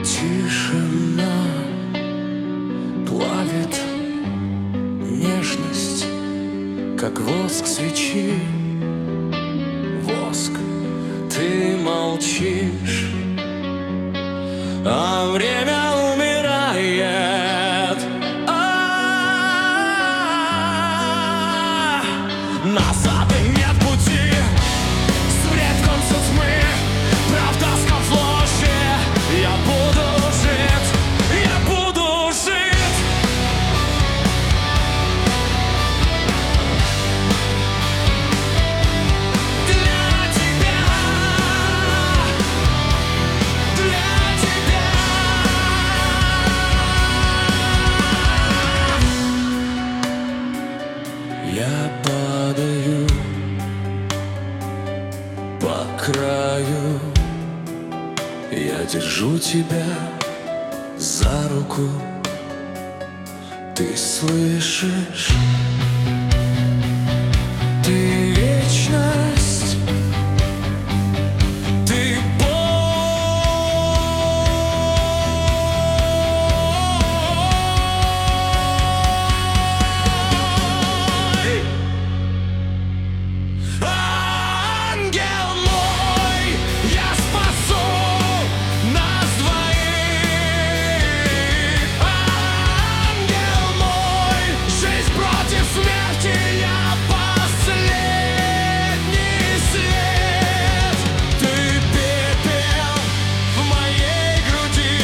Тишина плавит нежность, как воск свечи. Воск, ты молчишь, а время умирает. Назад и нет пути, свет в конце тьмы, правда сквозь ложи. Я буду жить, я буду жить. Для тебя, для тебя. Я падаю по краю, я держу тебя за руку. Ты слышишь? Ты вечность, ты бой. Ангел мой, я спасу нас двоих. Ангел мой, жизнь против смерти, я последний свет. Ты пепел в моей груди.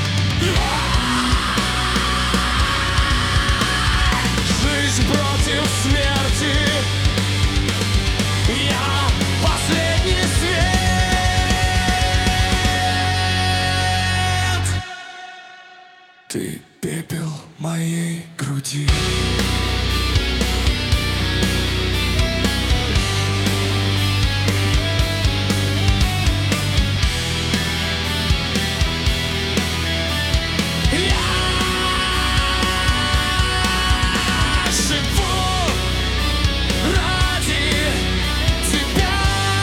Жизнь против смерти, я последний свет. Ты пепел моей груди. Я живу ради тебя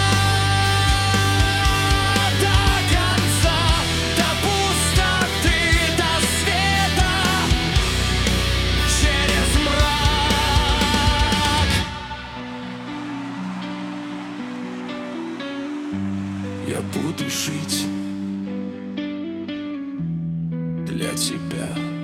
до конца, до пустоты, до света, через мрак. Я буду жить для тебя.